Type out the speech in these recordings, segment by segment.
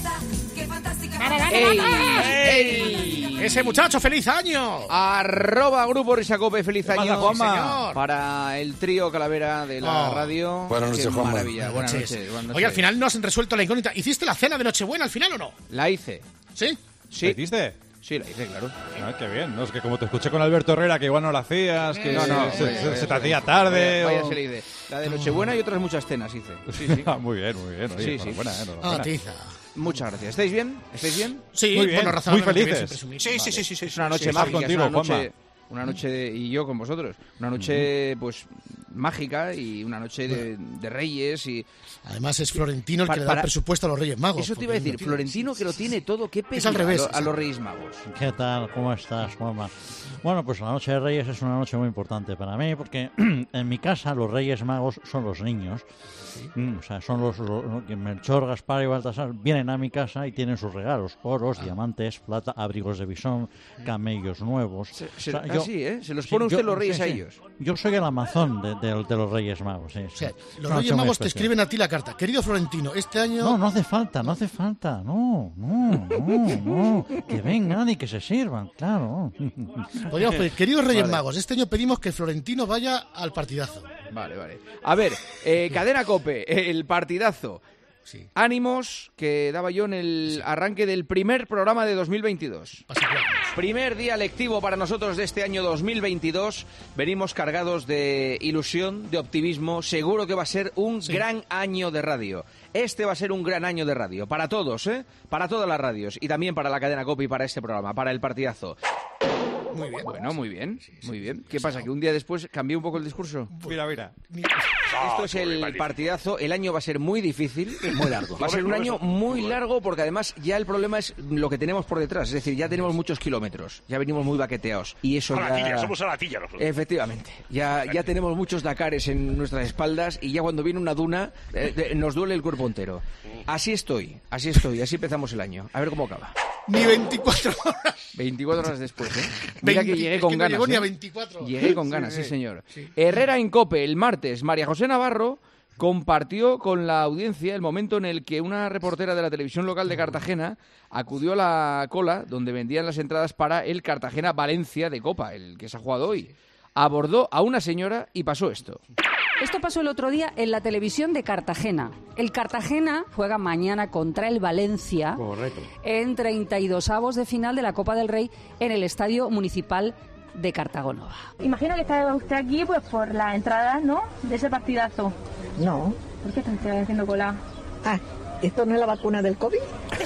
¡Ey! ¡Ese muchacho, feliz año! @Grupo Risacope, feliz año, Juanma. para el trío Calavera de la radio. Buenas noches, Juanma. Maravilla, buenas noches. Oye, al final no has resuelto la incógnita. ¿Hiciste la cena de Nochebuena al final o no? La hice. ¿Sí? Sí. ¿La hiciste? Sí, la hice, claro. Ah, qué bien. No, es que como te escuché con Alberto Herrera, que igual no la hacías, que No, se te hacía tarde. Vaya, se le hice. La de Nochebuena y otras muchas cenas hice. Sí, sí. Muy bien, muy bien. Oye, Sí, enhorabuena, sí. enhorabuena. Tiza. Muchas gracias. ¿Estáis bien? ¿Estáis bien? Sí, Muy bien, bueno, razonablemente muy bien, felices. sin presumir. Sí. Es una noche sí, mágica, contigo, es una noche, Juanma. una noche y yo con vosotros. Una noche, pues, mágica y una noche de Reyes y... Además es Florentino el que le da Para- el presupuesto a los Reyes Magos. Eso te iba a porque decir, lo tiene. Florentino que lo tiene todo, ¿qué pedir al revés, a los Reyes Magos? ¿Qué tal? ¿Cómo estás, Juanma? Bueno, pues la noche de Reyes es una noche muy importante para mí porque en mi casa los Reyes Magos son los niños. O sea, son los que Melchor, Gaspar y Baltasar vienen a mi casa y tienen sus regalos: oros, diamantes, plata, abrigos de bisón, camellos nuevos. O sea, Se los pone usted los Reyes sí, a sí. ellos. Yo soy el Amazon de los Reyes Magos. Sí, O sea, sí. los Una Reyes noche muy Magos te especial. escriben a ti la carta. Querido Florentino, este año... No, no hace falta. No. Que vengan y que se sirvan, claro. Podríamos pedir, queridos Reyes Magos, este año pedimos que Florentino vaya al partidazo. Vale. A ver, Cadena COPE, el partidazo. Sí. Ánimos que daba yo en el arranque del primer programa de 2022. Primer día lectivo para nosotros de este año 2022. Venimos cargados de ilusión, de optimismo. Seguro que va a ser un gran año de radio. Este va a ser un gran año de radio. Para todos, ¿eh? Para todas las radios. Y también para la cadena COPE y para este programa, para el partidazo. Muy bien. Bueno, muy bien, muy bien. ¿Qué pasa? ¿Que un día después cambió un poco el discurso? Mira. Esto es el partidazo. El año va a ser muy difícil. Muy largo. Va a ser un año muy largo porque además ya el problema es lo que tenemos por detrás. Es decir, ya tenemos muchos kilómetros. Ya venimos muy baqueteados. Y eso ya... Somos a la tilla nosotros. Efectivamente. Ya tenemos muchos Dakares en nuestras espaldas y ya cuando viene una duna nos duele el cuerpo entero. Así estoy. Así empezamos el año. A ver cómo acaba. Ni 24 horas. 24 horas después, ¿eh? Mira que llegué con no ganas. llegó ni a ¿eh? 24. Llegué con ganas, sí, señor. Herrera en COPE, el martes. María José Navarro compartió con la audiencia el momento en el que una reportera de la televisión local de Cartagena acudió a la cola donde vendían las entradas para el Cartagena-Valencia de Copa, el que se ha jugado hoy. Abordó a una señora y pasó esto. Esto pasó el otro día en la televisión de Cartagena. El Cartagena juega mañana contra el Valencia. Correcto. En 32avos de final de la Copa del Rey en el Estadio Municipal de Cartagonova. Imagino que está usted aquí pues por la entrada, ¿no?, de ese partidazo. No. ¿Por qué está usted haciendo cola? Ah, ¿esto no es la vacuna del COVID?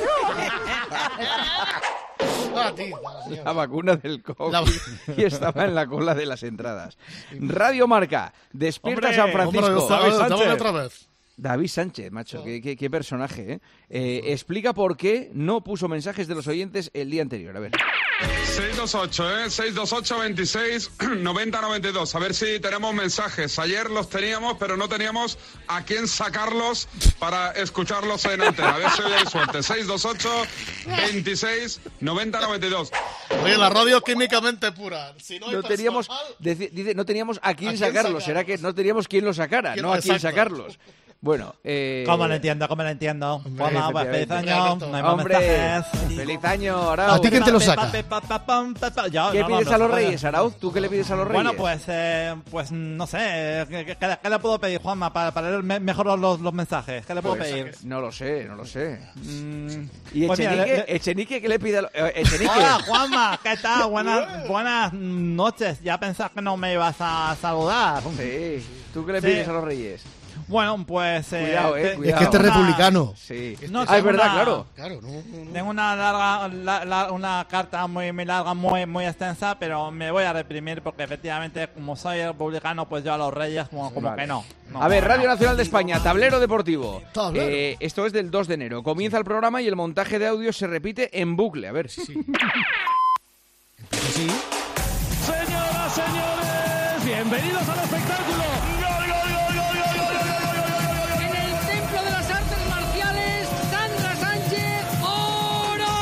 La vacuna del COVID y estaba en la cola de las entradas. Radio Marca, despierta Hombre, San Francisco. Dame otra vez. David Sánchez, macho, qué personaje, ¿eh? Explica por qué no puso mensajes de los oyentes el día anterior. A ver. 628, 628 26 90 92. A ver si tenemos mensajes. Ayer los teníamos, pero no teníamos a quién sacarlos para escucharlos en antena. A ver si hoy hay suerte. 628 26 90 92. Oye, la radio químicamente pura. Si no hay No teníamos, personal, dice, no teníamos a quién ¿A quién sacarlos. Será que no teníamos quién los sacara, no a quién Exacto. sacarlos. Bueno, ¿Cómo lo entiendo? Juanma, pues, feliz año. No hay más hombre, mensajes. feliz año, Arauz. ¿A ti quién te lo saca? ¿Qué pides a los Reyes, Arauz? ¿Tú qué le pides a los Reyes? Bueno, pues no sé. ¿Qué le puedo pedir, Juanma, para leer mejor los mensajes? ¿Qué le puedo pedir? No lo sé. ¿Y Pues mira, Echenique qué le pide a los Echenique? Hola, Juanma, ¿qué tal? Buenas noches. Ya pensás que no me ibas a saludar. Sí. ¿Tú qué le pides a los Reyes? Bueno, pues... Cuidado, es que este es republicano. Sí. No, es verdad, claro. Claro, no. Tengo una carta muy larga, muy extensa, pero me voy a reprimir porque efectivamente, como soy republicano, pues yo a los Reyes como Vale. que no. A ver, Radio Nacional de España, Tablero Deportivo. Tablero. Esto es del 2 de enero. Comienza el programa y el montaje de audio se repite en bucle. A ver. Sí. Señoras, señores, bienvenidos al espectáculo. En el Templo de las Artes Marciales, Sandra Sánchez, ¡oro!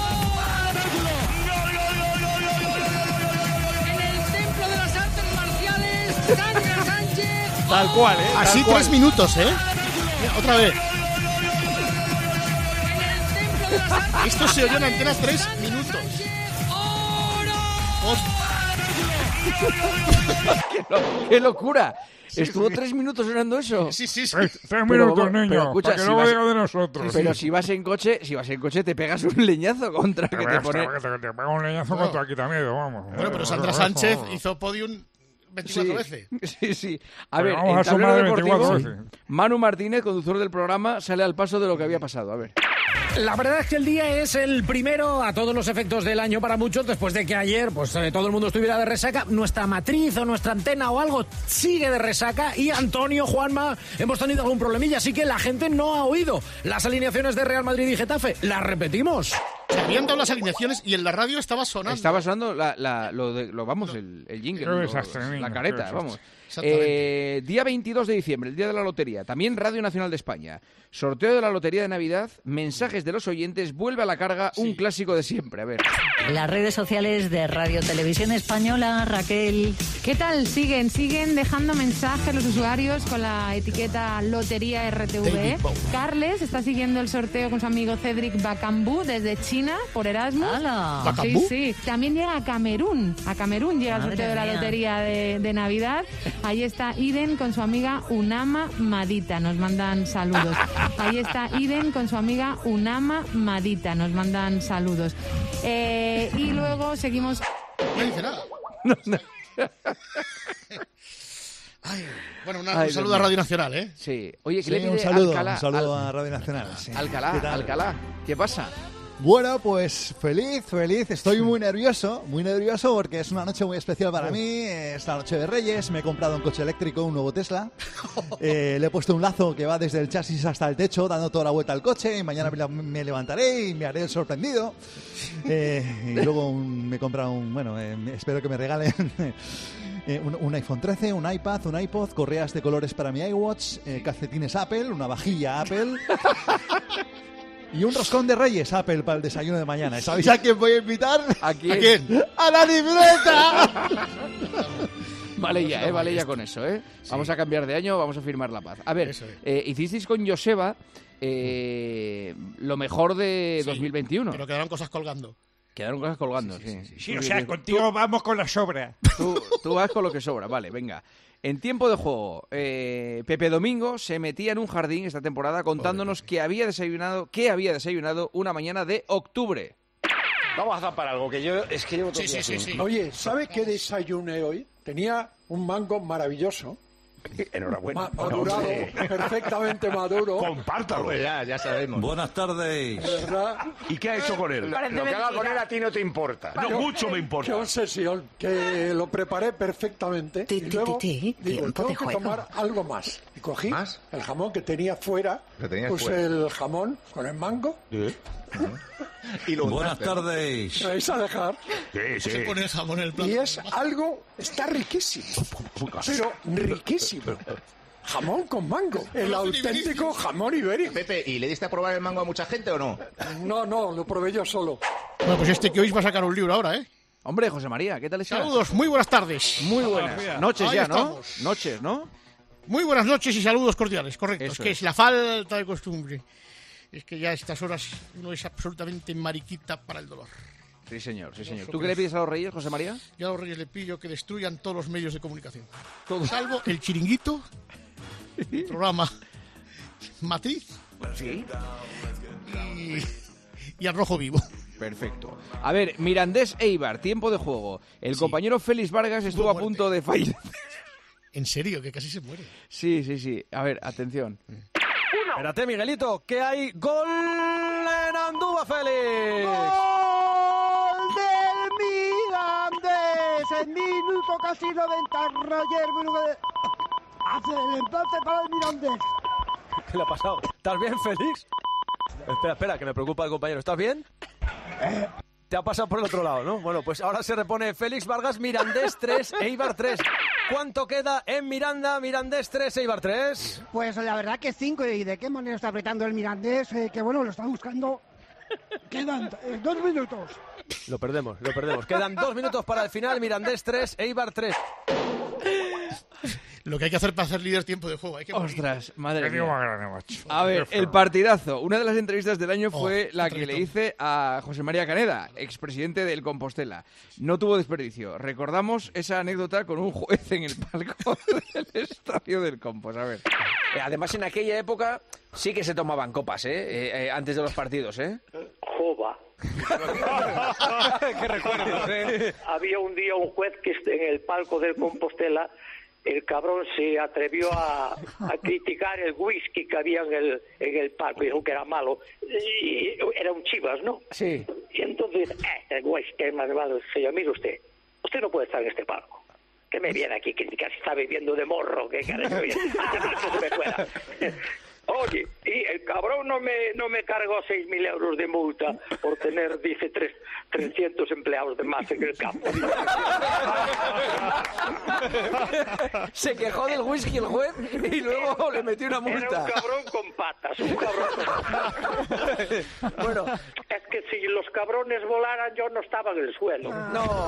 En el Templo de las Artes Marciales, Sandra Sánchez, Tal cual, ¿eh? Así Tal cual. 3 minutos, ¿eh? Mira, otra vez. en el Templo Esto se oyó en Antena 3 minutos. ¡Qué locura! ¿Estuvo 3 minutos sonando eso? Sí. 3 minutos, niño, escucha, para que no diga de nosotros. Pero si vas en coche te pegas un leñazo contra que te pone... Te pega un leñazo contra aquí también, vamos. Bueno, pero Sandra Sánchez hizo podium 24 veces. Sí. A ver, vamos en a sumar Tablero 24 Deportivo, veces. Manu Martínez, conductor del programa, sale al paso de lo que había pasado. A ver. La verdad es que el día es el primero a todos los efectos del año para muchos, después de que ayer todo el mundo estuviera de resaca. Nuestra matriz o nuestra antena o algo sigue de resaca y Antonio, Juanma, hemos tenido algún problemilla, así que la gente no ha oído las alineaciones de Real Madrid y Getafe. Las repetimos. Se habían dado las alineaciones y en la radio estaba sonando. Estaba sonando el jingle, la careta, vamos. Día 22 de diciembre, el día de la lotería. También Radio Nacional de España. Sorteo de la lotería de Navidad, mensajes de los oyentes, vuelve a la carga un clásico de siempre. A ver. Las redes sociales de Radio Televisión Española, Raquel. ¿Qué tal? Siguen dejando mensajes los usuarios con la etiqueta Lotería RTV. Carles está siguiendo el sorteo con su amigo Cedric Bakambu desde China por Erasmus. ¡Hala! Sí. También llega a Camerún. A Camerún llega el sorteo de la lotería de Navidad. Ahí está Iden con su amiga Unama Madita. Nos mandan saludos. Ahí está Iden con su amiga Unama Madita. Nos mandan saludos. Y luego seguimos... No dice nada. Bueno, un saludo a Radio Nacional, ¿eh? Sí. Oye, ¿qué le pide un saludo Alcalá, a Radio Nacional. Sí. Alcalá, ¿qué pasa? Bueno, pues feliz. Estoy muy nervioso porque es una noche muy especial para mí. Es la noche de Reyes. Me he comprado un coche eléctrico, un nuevo Tesla. Le he puesto un lazo que va desde el chasis hasta el techo, dando toda la vuelta al coche. Y mañana me levantaré y me haré el sorprendido. Y luego me he comprado espero que me regalen un iPhone 13, un iPad, un iPod, correas de colores para mi iWatch, calcetines Apple, una vajilla Apple... Y un roscón de Reyes Apple para el desayuno de mañana. ¿Sabéis a quién voy a invitar? ¿A quién? ¡A la libreta! Vale ya con eso, ¿eh? Sí. Vamos a cambiar de año, vamos a firmar la paz. A ver, hicisteis con Joseba lo mejor de 2021. Pero quedaron cosas colgando. Sí, o sea, contigo vamos con la sobra. Tú vas con lo que sobra, vale, venga. En tiempo de juego, Pepe Domingo se metía en un jardín esta temporada contándonos que había desayunado una mañana de octubre. Vamos a zampar algo, que yo es que llevo todo el día. Sí. Oye, ¿sabes qué desayuné hoy? Tenía un mango maravilloso. Enhorabuena. Madurado, perfectamente maduro. Compártalo. Pues ya sabemos. Buenas tardes. ¿Verdad? ¿Y qué ha hecho con él? Lo que haga con él a ti no te importa. No, mucho me importa. Qué obsesión, que lo preparé perfectamente. Y luego digo, tengo que tomar algo más. Y cogí el jamón que tenía fuera. Puse el jamón con el mango. Sí. Y buenas tardes. ¿Me vais a dejar? Sí. Se pone el jamón en el plato. Y está riquísimo. Pero riquísimo. Jamón con mango. El auténtico jamón ibérico. Pepe, ¿y le diste a probar el mango a mucha gente o no? No, lo probé yo solo. Bueno, pues que hoy va a sacar un libro ahora, ¿eh? Hombre, José María, ¿qué tal estás? Saludos, muy buenas tardes. Muy buenas. Noches Ahí ya, estamos. ¿no? Noches, ¿no? Muy buenas noches y saludos cordiales, correcto. Eso que es la falta de costumbre. Es que ya a estas horas uno es absolutamente mariquita para el dolor. Sí, señor. ¿Tú qué le pides a los Reyes, José María? Yo a los Reyes le pido que destruyan todos los medios de comunicación. Salvo el Chiringuito, el programa Matriz y al Rojo Vivo. Perfecto. A ver, Mirandés Eibar, tiempo de juego. El compañero Félix Vargas estuvo a punto de fallar. ¿En serio? Que casi se muere. Sí. A ver, atención. Espérate, Miguelito, que hay gol en Andúba, Félix. ¡Gol del Mirandés! En minuto casi 90, Roger Brugué hace el empate para el Mirandés. ¿Qué le ha pasado? ¿Estás bien, Félix? Espera, que me preocupa el compañero. ¿Estás bien? Te ha pasado por el otro lado, ¿no? Bueno, pues ahora se repone Félix Vargas, Mirandés 3, Eibar 3. ¿Cuánto queda en Miranda? Mirandés 3, Eibar 3. Pues la verdad que 5. ¿Y de qué manera está apretando el Mirandés? Que bueno, lo está buscando. Quedan 2 minutos. Lo perdemos. Quedan 2 minutos para el final. Mirandés 3, Eibar 3. Lo que hay que hacer para hacer líder tiempo de juego. Hay que Ostras, madre mía. macho. A ver, el partidazo. Una de las entrevistas del año fue la que le hice a José María Caneda, expresidente del Compostela. No tuvo desperdicio. Recordamos esa anécdota con un juez en el palco del estadio del Compos. A ver. Además, en aquella época sí que se tomaban copas, antes de los partidos, Jova. Qué recuerdos, Había un día un juez que en el palco del Compostela, el cabrón se atrevió a criticar el whisky que había en el palco, dijo que era malo, y era un Chivas, ¿no? Sí. Y entonces, el whisky es más malo. Señor, mire usted no puede estar en este palco. ¿Qué me viene aquí a criticar si está bebiendo de morro? ¿Qué carajo viene? Se me fuera. Oye, y el cabrón no me cargó 6.000 euros de multa por tener, dice, 300 empleados de más en el campo. Se quejó del whisky el juez y luego le metió una multa. Era un cabrón con patas, Bueno, es que si los cabrones volaran yo no estaba en el suelo. No.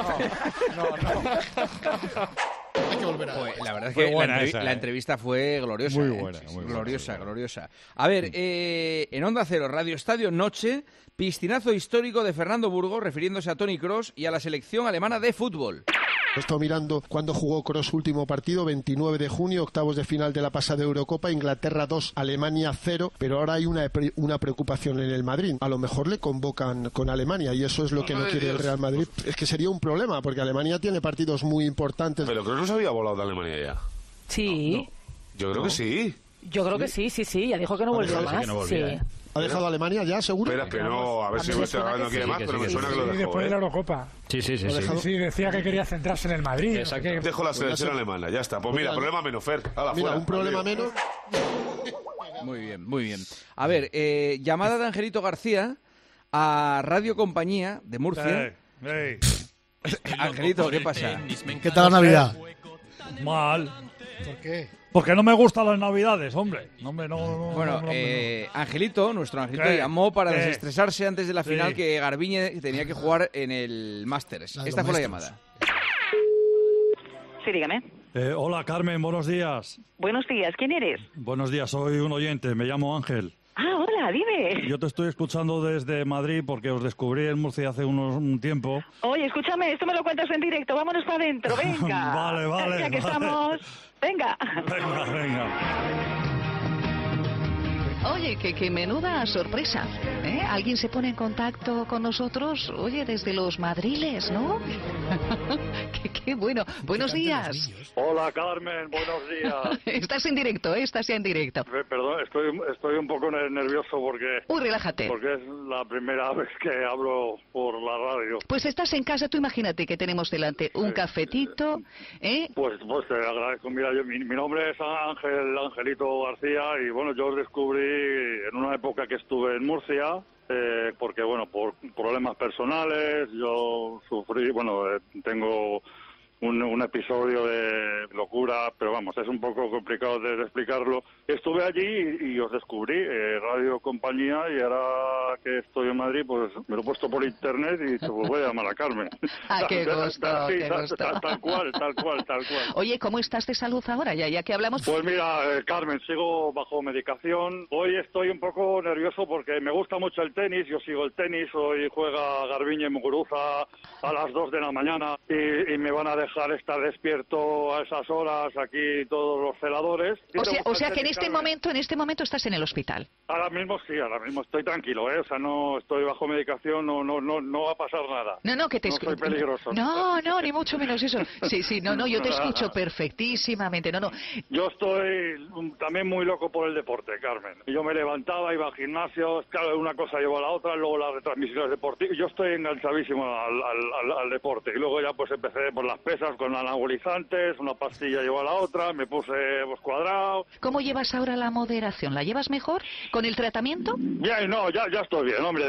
Hay que volver a... La verdad es que la entrevista fue gloriosa. Muy buena, gloriosa. A ver, en Onda Cero, Radio Estadio Noche, piscinazo histórico de Fernando Burgos, refiriéndose a Toni Kroos y a la selección alemana de fútbol. He estado mirando cuando jugó Kroos su último partido, 29 de junio, octavos de final de la pasada Eurocopa, Inglaterra 2, Alemania 0, pero ahora hay una preocupación en el Madrid. A lo mejor le convocan con Alemania y eso es lo que no quiere el Real Madrid. Es que sería un problema porque Alemania tiene partidos muy importantes. Pero Kroos no se había volado de Alemania ya. Sí. Yo creo que sí. Yo creo que sí. Ya dijo que no volvió más. Sí. ¿Ha dejado Alemania ya, seguro? Espera, que no, a ver si no quiere más, pero me suena que lo dejó. Después de la Eurocopa. Sí. Sí, decía que quería centrarse en el Madrid. Exacto. Dejo la selección alemana, ya está. Pues mira, problema menos, Fer. Mira, un problema menos. Muy bien. A ver, llamada de Angelito García a Radio Compañía de Murcia. Angelito, ¿qué pasa? ¿Qué tal la Navidad? Mal. ¿Por qué? Porque no me gustan las Navidades, hombre. Bueno, Angelito, nuestro Angelito, llamó para desestresarse antes de la final que Garbiñe tenía que jugar en el Masters. Esta fue la llamada. Sí, dígame. Hola, Carmen, buenos días. Buenos días, ¿quién eres? Buenos días, soy un oyente, me llamo Ángel. Ah, hola, dime. Yo te estoy escuchando desde Madrid porque os descubrí en Murcia hace un tiempo. Oye, escúchame, esto me lo cuentas en directo, vámonos para adentro, venga. Vale. Ya que estamos, venga. Venga. Oye, que menuda sorpresa, ¿eh? ¿Alguien se pone en contacto con nosotros? Oye, desde los madriles, ¿no? qué bueno. Buenos días. Hola, Carmen, buenos días. Estás en directo, ¿eh? Estás ya en directo. Perdón, estoy un poco nervioso porque... Uy, relájate. Porque es la primera vez que hablo por la radio. Pues estás en casa, tú imagínate que tenemos delante un cafetito, ¿eh? Pues te agradezco. Mira, mi nombre es Angelito García y bueno, yo os descubrí en una época que estuve en Murcia, porque bueno, por problemas personales, yo sufrí, tengo un episodio de locura, pero vamos, es un poco complicado de explicarlo. Estuve allí y os descubrí, Radio Compañía, y ahora que estoy en Madrid, pues me lo he puesto por internet y te voy a llamar a Carmen. Ah, qué gusto, sí, qué gusto. Tal cual. Oye, ¿cómo estás de salud ahora, ya que hablamos? Pues mira, Carmen, sigo bajo medicación. Hoy estoy un poco nervioso porque me gusta mucho el tenis, yo sigo el tenis, hoy juega Garbiñe Muguruza a las 2 de la mañana y me van a dejar estar despierto a esas horas aquí todos los celadores. O sea que en este momento estás en el hospital. Ahora mismo estoy tranquilo, o sea, no estoy bajo medicación, no va a pasar nada. No, que te no soy peligroso. No, ni mucho menos eso. Sí, no, yo te escucho perfectísimamente, no. Yo estoy también muy loco por el deporte, Carmen. Yo me levantaba, iba al gimnasio, claro, una cosa llevó a la otra, luego las retransmisiones deportivas. Yo estoy enganchadísimo al deporte y luego ya pues empecé por las pesas con anabolizantes, una pastilla llevó a la otra, me puse cuadrado. ¿Cómo llevas ahora la moderación? ¿La llevas mejor con el tratamiento? Ya estoy bien, hombre.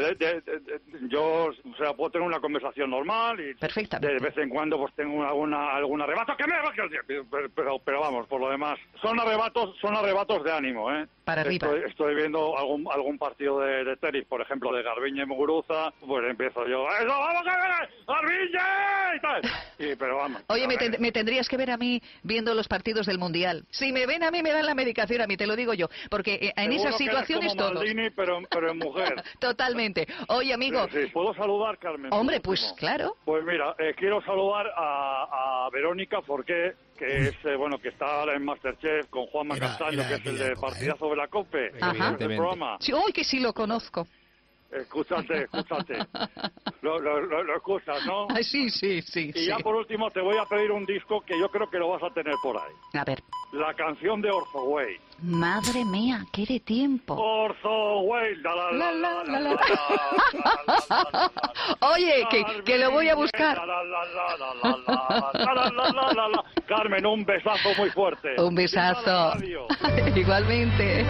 Yo, o sea, puedo tener una conversación normal y perfectamente. De vez en cuando pues tengo algún arrebato que me baje, pero vamos, por lo demás, son arrebatos de ánimo, ¿eh? Para arriba. Estoy viendo algún partido de tenis, por ejemplo, de Garbiñe Muguruza, pues empiezo yo, ¡eso, vamos a ver! ¡Garbiñe! Y tal. Pero vamos, Oye, me tendrías que ver a mí viendo los partidos del Mundial. Si me ven a mí, me dan la medicación, a mí te lo digo yo. Porque en esas situaciones todos. Maldini, pero en mujer. Totalmente. Oye, amigo. Sí. ¿Puedo saludar, Carmen? Hombre, pues claro. Pues mira, quiero saludar a Verónica Forqué, que es, que está ahora en Masterchef con Juanma Castaño, que es el de Partidazo de la COPE. Ajá. El programa. Sí, uy, que sí lo conozco. Escúchate. Lo escuchas, ¿no? Ay, sí. Y ya por último te voy a pedir un disco que yo creo que lo vas a tener por ahí. A ver. La canción de Orzo Way. Madre mía, qué de tiempo. Orzo Way. Oye, que lo voy a buscar. Carmen, un besazo muy fuerte. Un besazo. Igualmente.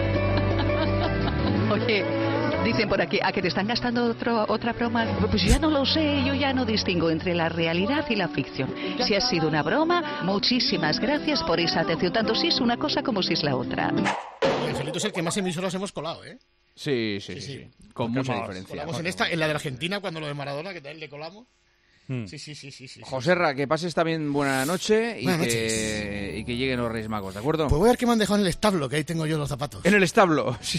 Oye, dicen por aquí, ¿a que te están gastando otra broma? Pues ya no lo sé, yo ya no distingo entre la realidad y la ficción. Si ha sido una broma, muchísimas gracias por esa atención, tanto si es una cosa como si es la otra. Angelito es el que más emisoras hemos colado, ¿eh? Sí. Con mucha diferencia. Colamos en la de Argentina, cuando lo de Maradona, que también le colamos. Sí. Joserra, que pases también buena noche y que lleguen los Reyes Magos, ¿de acuerdo? Pues voy a ver qué me han dejado en el establo, que ahí tengo yo los zapatos. En el establo, sí.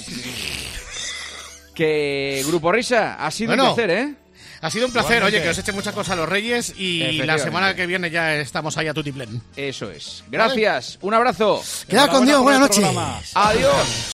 Que Grupo Risa, ha sido un placer, ¿eh? Ha sido un placer, oye, que os eche muchas cosas a los Reyes y la semana que viene ya estamos ahí a tutiplén. Eso es. Gracias, un abrazo. Queda con Dios, buenas noches. Adiós.